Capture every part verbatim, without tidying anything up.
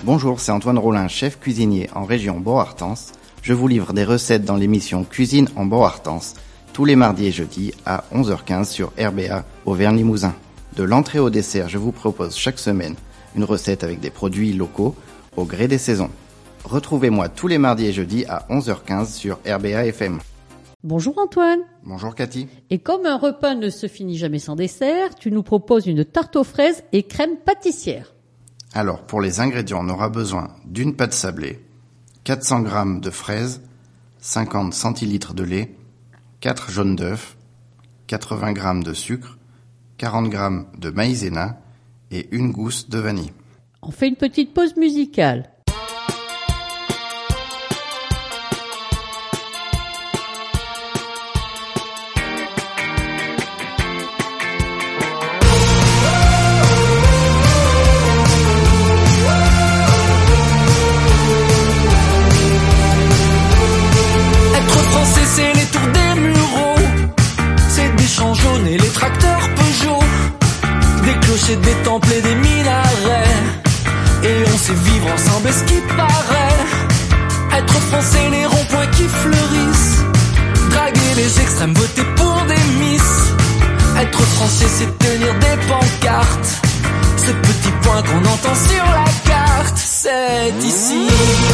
Bonjour, c'est Antoine Rollin, chef cuisinier en région Borartens. Je vous livre des recettes dans l'émission Cuisine en Borartens, tous les mardis et jeudis à onze heures quinze sur R B A Auvergne-Limousin. De l'entrée au dessert, je vous propose chaque semaine une recette avec des produits locaux au gré des saisons. Retrouvez-moi tous les mardis et jeudis à onze heures quinze sur R B A F M. Bonjour Antoine. Bonjour Cathy. Et comme un repas ne se finit jamais sans dessert, tu nous proposes une tarte aux fraises et crème pâtissière. Alors, pour les ingrédients, on aura besoin d'une pâte sablée, quatre cents grammes de fraises, cinquante centilitres de lait, quatre jaunes d'œufs, quatre-vingts grammes de sucre, quarante grammes de maïzena et une gousse de vanille. On fait une petite pause musicale. Des temples et des minarets, et on sait vivre ensemble, ce qui paraît. Être français, les ronds-points qui fleurissent, draguer les extrêmes, voter pour des miss. Être français, c'est tenir des pancartes, ce petit point qu'on entend sur la carte, c'est ici.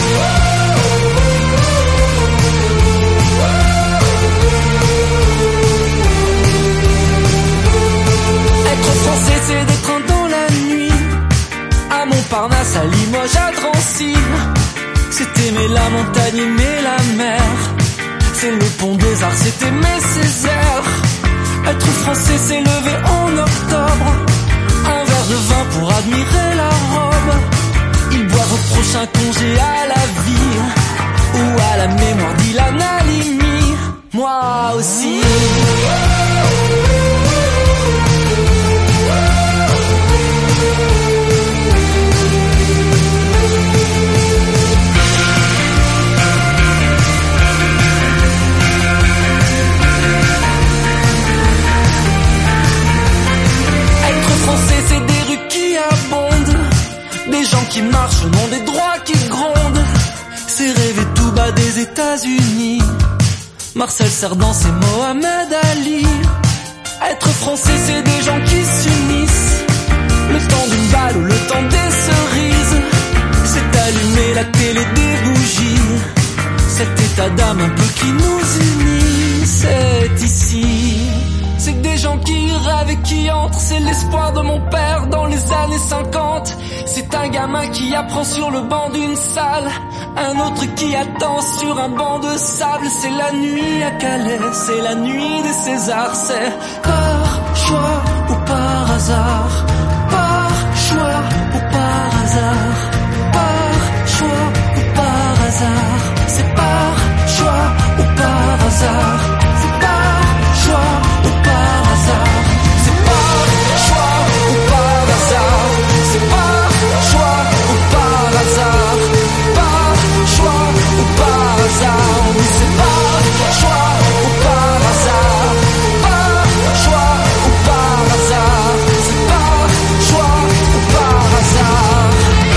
Être français, c'est d'être dans la nuit, à Montparnasse, à Limoges, à Drancy. C'est aimer la montagne, aimer la mer. C'est le pont des Arts, c'est aimer Césaire. Être français, c'est lever en octobre un verre de vin pour admirer la robe. Il boire au prochain congé à la vie ou à la mémoire d'Ilan Halimi. Moi aussi. Des gens qui marchent au nom des droits qui grondent. C'est rêver tout bas des États-Unis. Marcel Cerdan, c'est Mohamed Ali. Être français, c'est des gens qui s'unissent. Le temps d'une balle ou le temps des cerises. C'est allumer la télé des bougies. Cet état d'âme un peu qui nous unit. C'est ici. C'est que des gens qui rêvent et qui entrent. C'est l'espoir de mon père dans les années cinquante. C'est un gamin qui apprend sur le banc d'une salle, un autre qui attend sur un banc de sable. C'est la nuit à Calais, c'est la nuit des Césars. C'est par choix ou par hasard, par choix ou par hasard, par choix ou par hasard. C'est par choix ou par hasard, c'est par choix ou par hasard, c'est par choix ou par hasard, c'est par choix ou par hasard, par choix ou par hasard, oui c'est par choix ou par hasard, par choix ou par hasard, c'est par choix ou par hasard.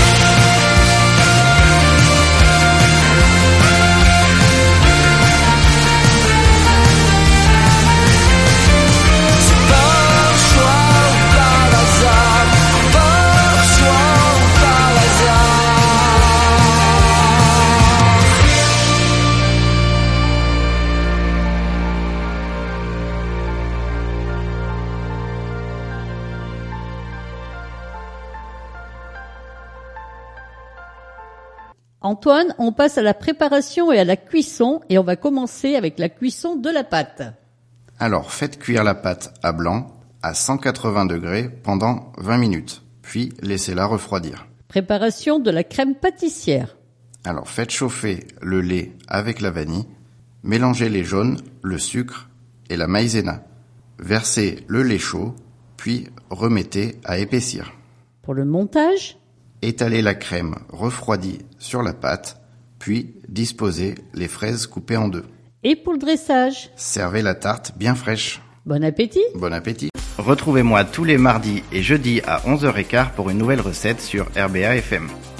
Antoine, on passe à la préparation et à la cuisson et on va commencer avec la cuisson de la pâte. Alors, faites cuire la pâte à blanc à cent quatre-vingts degrés pendant vingt minutes, puis laissez-la refroidir. Préparation de la crème pâtissière. Alors, faites chauffer le lait avec la vanille, mélangez les jaunes, le sucre et la maïzena. Versez le lait chaud, puis remettez à épaissir. Pour le montage, étalez la crème refroidie sur la pâte, puis disposez les fraises coupées en deux. Et pour le dressage, servez la tarte bien fraîche. Bon appétit. Bon appétit. Retrouvez-moi tous les mardis et jeudis à onze heures quinze pour une nouvelle recette sur R B A F M.